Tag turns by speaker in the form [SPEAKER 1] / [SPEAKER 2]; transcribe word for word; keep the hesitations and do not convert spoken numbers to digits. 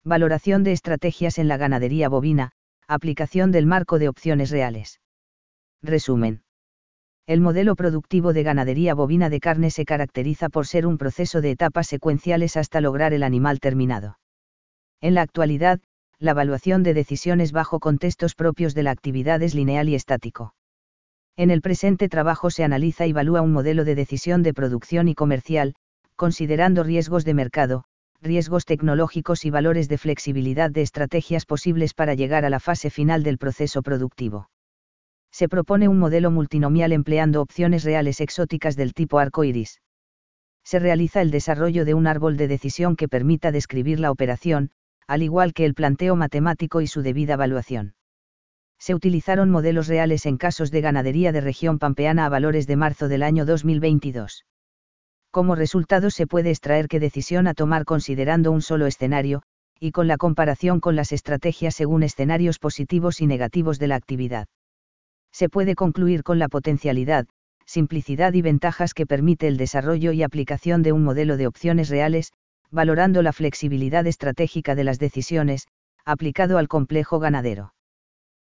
[SPEAKER 1] Valoración de estrategias en la ganadería bovina, aplicación del marco de opciones reales. Resumen. El modelo productivo de ganadería bovina de carne se caracteriza por ser un proceso de etapas secuenciales hasta lograr el animal terminado. En la actualidad, la evaluación de decisiones bajo contextos propios de la actividad es lineal y estático. En el presente trabajo se analiza y evalúa un modelo de decisión de producción y comercial, considerando riesgos de mercado, riesgos tecnológicos y valores de flexibilidad de estrategias posibles para llegar a la fase final del proceso productivo. Se propone un modelo multinomial empleando opciones reales exóticas del tipo arco iris. Se realiza el desarrollo de un árbol de decisión que permita describir la operación, al igual que el planteo matemático y su debida evaluación. Se utilizaron modelos reales en casos de ganadería de región pampeana a valores de marzo del año dos mil veintidós. Como resultado se puede extraer qué decisión a tomar considerando un solo escenario, y con la comparación con las estrategias según escenarios positivos y negativos de la actividad. Se puede concluir con la potencialidad, simplicidad y ventajas que permite el desarrollo y aplicación de un modelo de opciones reales, valorando la flexibilidad estratégica de las decisiones, aplicado al complejo ganadero.